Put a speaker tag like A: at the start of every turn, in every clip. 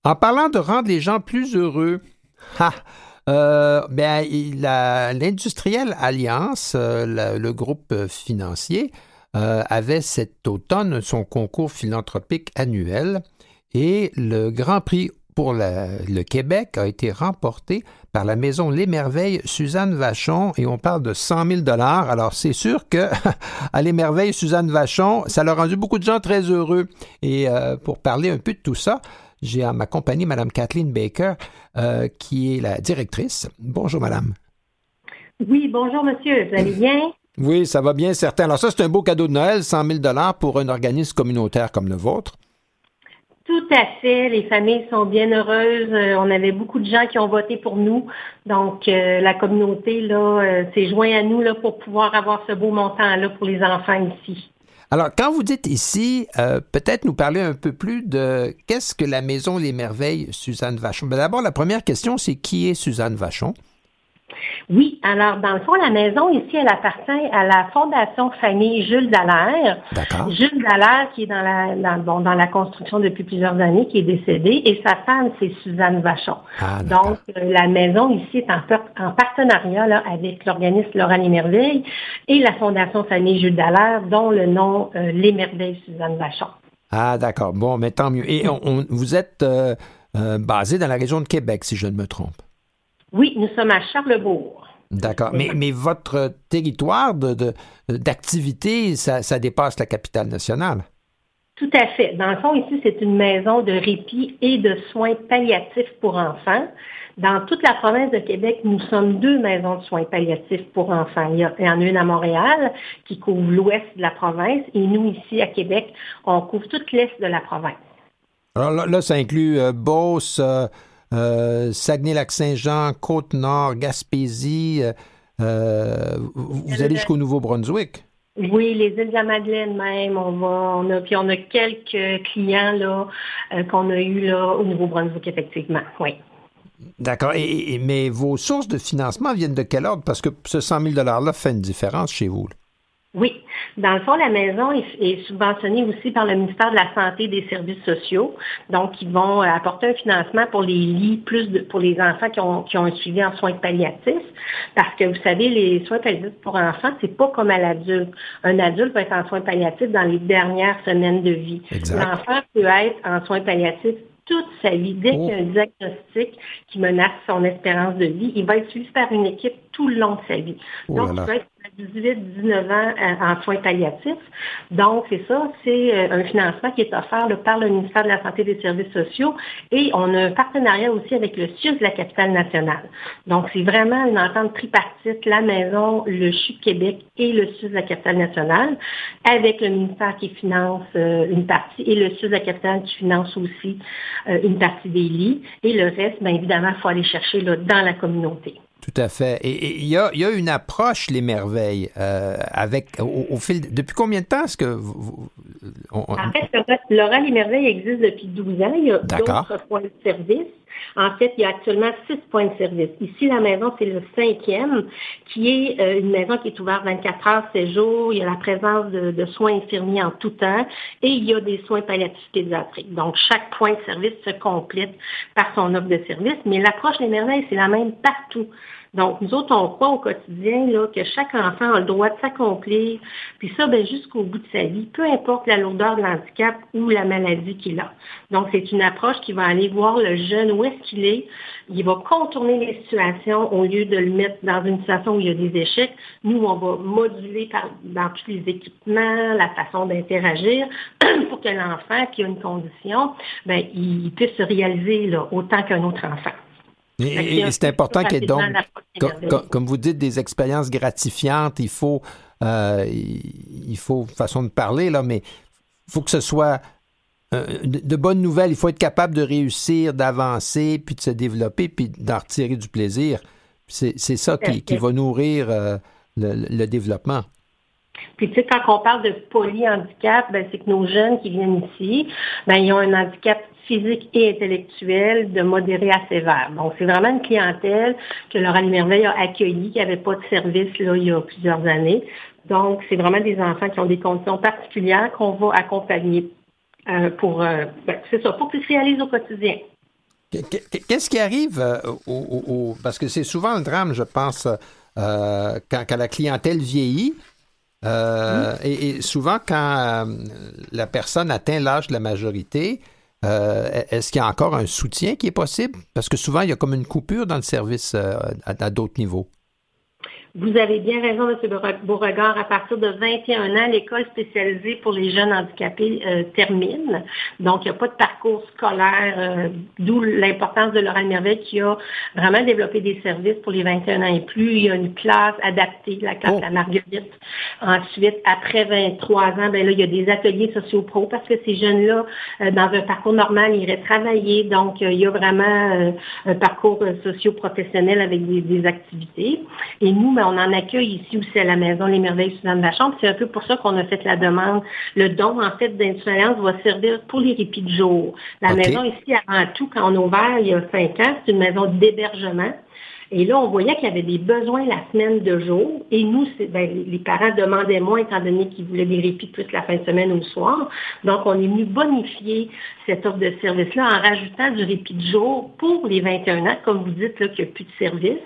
A: En parlant de rendre les gens plus heureux, l'industriel Alliance, le groupe financier, avait cet automne son concours philanthropique annuel et le Grand Prix pour le Québec a été remporté par la maison Les Merveilles Suzanne Vachon et on parle de 100 000 $. Alors, c'est sûr que à Les Merveilles Suzanne Vachon, ça l'a rendu beaucoup de gens très heureux. Et pour parler un peu de tout ça, j'ai à ma compagnie Mme Kathleen Baker, qui est la directrice. Bonjour, madame.
B: Oui, bonjour, monsieur. Vous allez bien?
A: Oui, ça va bien, certain. Alors ça, c'est un beau cadeau de Noël, 100 000 $ pour un organisme communautaire comme le vôtre.
B: Tout à fait. Les familles sont bien heureuses. On avait beaucoup de gens qui ont voté pour nous. Donc, la communauté là s'est jointe à nous là, pour pouvoir avoir ce beau montant-là pour les enfants ici.
A: Alors, quand vous dites ici, peut-être nous parler un peu plus de qu'est-ce que la Maison Les Merveilles Suzanne Vachon. Ben, d'abord, la première question, c'est qui est Suzanne Vachon?
B: Oui, alors dans le fond, la maison ici, elle appartient à la Fondation Famille Jules Dallaire.
A: D'accord.
B: Jules Dallaire qui est dans la construction depuis plusieurs années, qui est décédé, et sa femme, c'est Suzanne Vachon.
A: Ah,
B: donc, la maison ici est en partenariat là, avec l'organisme Laura Les Merveilles et la Fondation Famille Jules Dallaire, dont le nom Les Merveilles Suzanne Vachon.
A: Ah, d'accord. Bon, mais tant mieux. Et vous êtes basé dans la région de Québec, si je ne me trompe.
B: Oui, nous sommes à Charlebourg.
A: D'accord. Mais votre territoire d'activité, ça dépasse la capitale nationale.
B: Tout à fait. Dans le fond, ici, c'est une maison de répit et de soins palliatifs pour enfants. Dans toute la province de Québec, nous sommes 2 maisons de soins palliatifs pour enfants. Il y en a une à Montréal qui couvre l'ouest de la province et nous, ici, à Québec, on couvre toute l'est de la province.
A: Alors là ça inclut Beauce, Saguenay-Lac-Saint-Jean, Côte-Nord, Gaspésie. Vous allez jusqu'au Nouveau-Brunswick?
B: Oui, les îles de la Madeleine même. On a quelques clients là qu'on a eu là au Nouveau-Brunswick, effectivement. Oui.
A: D'accord. Mais vos sources de financement viennent de quel ordre? Parce que ce 100 000 $-là fait une différence chez vous. Là.
B: Oui. Dans le fond, la maison est subventionnée aussi par le ministère de la Santé et des Services sociaux. Donc, ils vont apporter un financement pour les lits, pour les enfants qui ont un suivi en soins palliatifs. Parce que, vous savez, les soins palliatifs pour enfants, c'est pas comme à l'adulte. Un adulte peut être en soins palliatifs dans les dernières semaines de vie.
A: Exact.
B: L'enfant peut être en soins palliatifs toute sa vie. Dès qu'il y a un diagnostic qui menace son espérance de vie, il va être suivi par une équipe tout le long de sa vie. Donc, il va être à 18-19 ans en soins palliatifs. Donc, c'est ça, c'est un financement qui est offert là, par le ministère de la Santé et des Services sociaux et on a un partenariat aussi avec le CIUS de la capitale nationale. Donc, c'est vraiment une entente tripartite, la maison, le CHU Québec et le CIUS de la capitale nationale, avec le ministère qui finance une partie et le CIUS de la capitale qui finance aussi une partie des lits. Et le reste, bien évidemment, il faut aller chercher là, dans la communauté.
A: Tout à fait. Et il y a une approche, les merveilles, avec au fil. Depuis combien de temps est-ce que
B: En fait, Laura Les Merveilles existe depuis 12 ans. Il y a d'autres points de service. En fait, il y a actuellement 6 points de service. Ici, la maison, c'est le 5e, qui est une maison qui est ouverte 24 heures, 7 jours. Il y a la présence de soins infirmiers en tout temps et il y a des soins palliatifs pédiatriques. Donc, chaque point de service se complète par son offre de service, mais l'approche des merveilles, c'est la même partout. Donc, nous autres, on croit au quotidien là, que chaque enfant a le droit de s'accomplir, puis ça, ben, jusqu'au bout de sa vie, peu importe la lourdeur de l'handicap ou la maladie qu'il a. Donc, c'est une approche qui va aller voir le jeune où est-ce qu'il est. Il va contourner les situations au lieu de le mettre dans une situation où il y a des échecs. Nous, on va moduler dans tous les équipements, la façon d'interagir pour que l'enfant qui a une condition, ben, il puisse se réaliser là, autant qu'un autre enfant.
A: Et c'est important qu'il y ait donc, comme vous dites, des expériences gratifiantes. Il faut, façon de parler, là, mais il faut que ce soit de bonnes nouvelles. Il faut être capable de réussir, d'avancer, puis de se développer, puis d'en retirer du plaisir. C'est ça qui va nourrir le développement.
B: Puis, tu sais, quand on parle de polyhandicap, ben, c'est que nos jeunes qui viennent ici, ben, ils ont un handicap physique et intellectuel de modéré à sévère. Donc, c'est vraiment une clientèle que Laura Les Merveilles a accueillie, qui n'avait pas de service là, il y a plusieurs années. Donc, c'est vraiment des enfants qui ont des conditions particulières qu'on va accompagner pour qu'ils se réalisent au quotidien.
A: Qu'est-ce qui arrive parce que c'est souvent le drame, je pense, quand la clientèle vieillit, et souvent quand la personne atteint l'âge de la majorité, est-ce qu'il y a encore un soutien qui est possible? Parce que souvent, il y a comme une coupure dans le service à d'autres niveaux.
B: Vous avez bien raison, M. Beauregard. À partir de 21 ans, l'école spécialisée pour les jeunes handicapés termine. Donc, il n'y a pas de parcours scolaire, d'où l'importance de Laurel Merveille qui a vraiment développé des services pour les 21 ans et plus. Il y a une classe adaptée, la classe à Marguerite. Ensuite, après 23 ans, ben là, il y a des ateliers sociaux-pro parce que ces jeunes-là, dans un parcours normal, ils iraient travailler. Donc, il y a vraiment un parcours socio-professionnel avec des activités. Et nous, on en accueille ici aussi à la Maison Les Merveilles Suzanne Lachambre. C'est un peu pour ça qu'on a fait la demande. Le don, en fait, d'Industrialliance va servir pour les répits de jour. La maison ici, avant tout, quand on a ouvert il y a 5 ans, c'est une maison d'hébergement. Et là, on voyait qu'il y avait des besoins la semaine de jour. Et nous, les parents demandaient moins, étant donné qu'ils voulaient des répits plus la fin de semaine ou le soir. Donc, on est venu bonifier cette offre de service-là en rajoutant du répit de jour pour les 21 ans, comme vous dites, là, qu'il n'y a plus de service.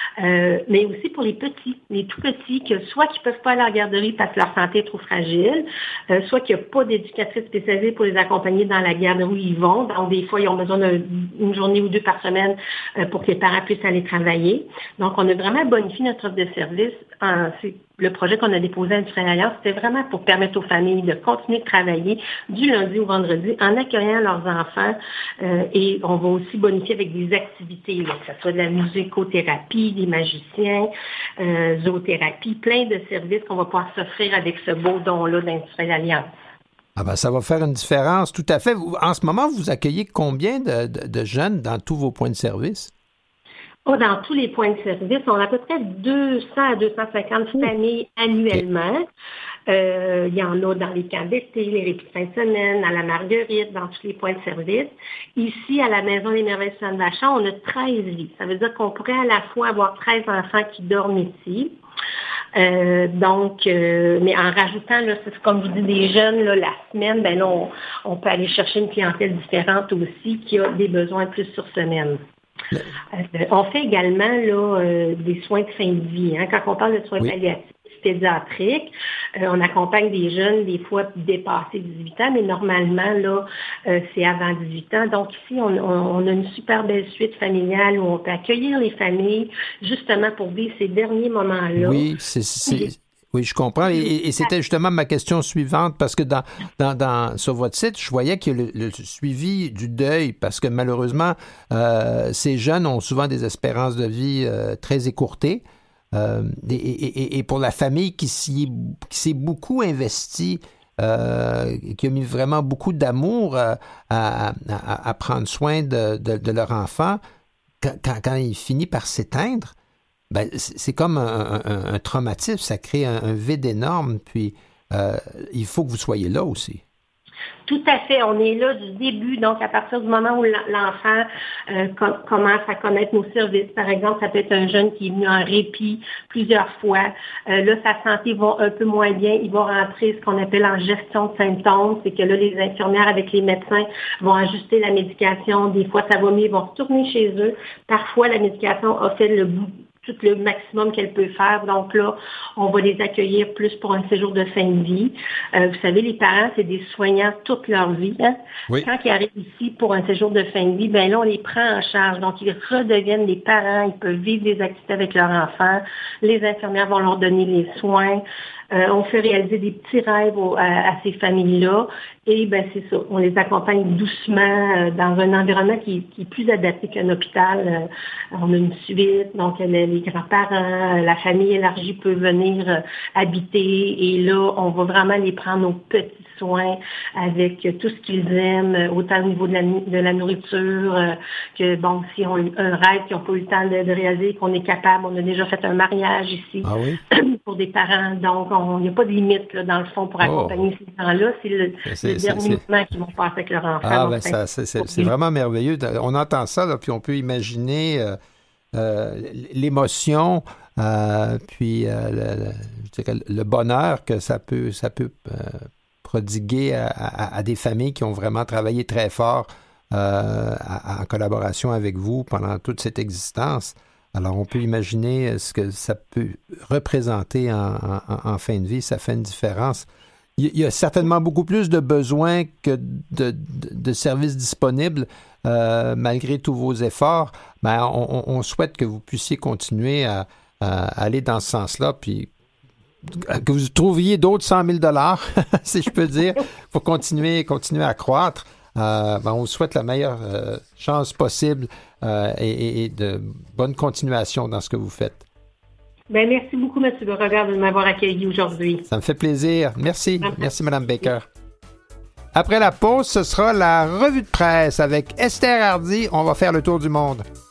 B: Mais aussi pour les petits, les tout petits, que soit qu'ils ne peuvent pas aller à la garderie parce que leur santé est trop fragile, soit qu'il n'y a pas d'éducatrice spécialisée pour les accompagner dans la garderie où ils vont. Donc, des fois, ils ont besoin d'une journée ou deux par semaine pour que les parents puissent aller travailler. Donc, on a vraiment bonifié notre offre de service. C'est le projet qu'on a déposé à Industrialliance, c'était vraiment pour permettre aux familles de continuer de travailler du lundi au vendredi en accueillant leurs enfants. Et on va aussi bonifier avec des activités, là, que ce soit de la musicothérapie, des magiciens, zoothérapie, plein de services qu'on va pouvoir s'offrir avec ce beau don-là d'Industrialliance.
A: Ah ben, ça va faire une différence, tout à fait. En ce moment, vous accueillez combien de jeunes dans tous vos points de service?
B: Dans tous les points de service, on a à peu près 200 à 250 familles annuellement. Il y en a dans les camps d'été, les répits de fin de semaine, à la Marguerite, dans tous les points de service. Ici, à la Maison des Merveilles Suzanne Lachambre, on a 13 lits. Ça veut dire qu'on pourrait à la fois avoir 13 enfants qui dorment ici. Mais en rajoutant, là, c'est comme vous dites, des jeunes, là, la semaine, ben là, on peut aller chercher une clientèle différente aussi qui a des besoins plus sur semaine. On fait également là, des soins de fin de vie. Quand on parle de soins palliatifs pédiatriques, on accompagne des jeunes, des fois dépassés 18 ans, mais normalement, là, c'est avant 18 ans. Donc ici, on a une super belle suite familiale où on peut accueillir les familles justement pour vivre ces derniers moments-là.
A: Oui, oui, je comprends. Et c'était justement ma question suivante, parce que sur votre site, je voyais qu'il y a le suivi du deuil, parce que malheureusement, ces jeunes ont souvent des espérances de vie très écourtées. Et pour la famille qui s'est beaucoup investie, qui a mis vraiment beaucoup d'amour à prendre soin de leur enfant, quand il finit par s'éteindre, ben, c'est comme un traumatisme, ça crée un vide énorme, puis il faut que vous soyez là aussi.
B: Tout à fait. On est là du début, donc à partir du moment où l'enfant commence à connaître nos services. Par exemple, ça peut être un jeune qui est venu en répit plusieurs fois. Là, sa santé va un peu moins bien. Il va rentrer ce qu'on appelle en gestion de symptômes. C'est que là, les infirmières avec les médecins vont ajuster la médication. Des fois, ça va mieux. Ils vont retourner chez eux. Parfois, la médication a fait tout le maximum qu'elle peut faire. Donc là, on va les accueillir plus pour un séjour de fin de vie. Vous savez, les parents, c'est des soignants toute leur vie. Hein? Oui. Quand ils arrivent ici pour un séjour de fin de vie, ben là, on les prend en charge. Donc, ils redeviennent des parents. Ils peuvent vivre des activités avec leurs enfants. Les infirmières vont leur donner les soins. On fait réaliser des petits rêves à ces familles-là. Et ben c'est ça, on les accompagne doucement dans un environnement qui est plus adapté qu'un hôpital. On a une suite, donc les grands-parents, la famille élargie peut venir habiter. Et là, on va vraiment les prendre aux petits soins avec tout ce qu'ils aiment, autant au niveau de la nourriture que, bon, si on a un rêve qu'ils n'ont pas eu le temps de réaliser, qu'on est capable. On a déjà fait un mariage ici pour des parents. Donc, il n'y a pas de limite, là, dans le fond, pour accompagner ces gens-là. C'est le dernier moment qu'ils vont passer avec leur enfant.
A: Ah, ben c'est vraiment merveilleux. On entend ça, là, puis on peut imaginer l'émotion, puis je dirais, le bonheur que ça peut prodiguer à des familles qui ont vraiment travaillé très fort en collaboration avec vous pendant toute cette existence. Alors, on peut imaginer ce que ça peut représenter en fin de vie. Ça fait une différence. Il y a certainement beaucoup plus de besoins que de services disponibles, malgré tous vos efforts. Mais on souhaite que vous puissiez continuer à aller dans ce sens-là, puis que vous trouviez d'autres 100 000 $, si je peux dire, pour continuer à croître. On vous souhaite la meilleure chance possible et de bonne continuation dans ce que vous faites.
B: Bien, merci beaucoup, M. Beauregard, de m'avoir accueilli aujourd'hui.
A: Ça me fait plaisir. Merci. Merci, Mme Baker. Après la pause, ce sera la revue de presse avec Esther Hardy. On va faire le tour du monde.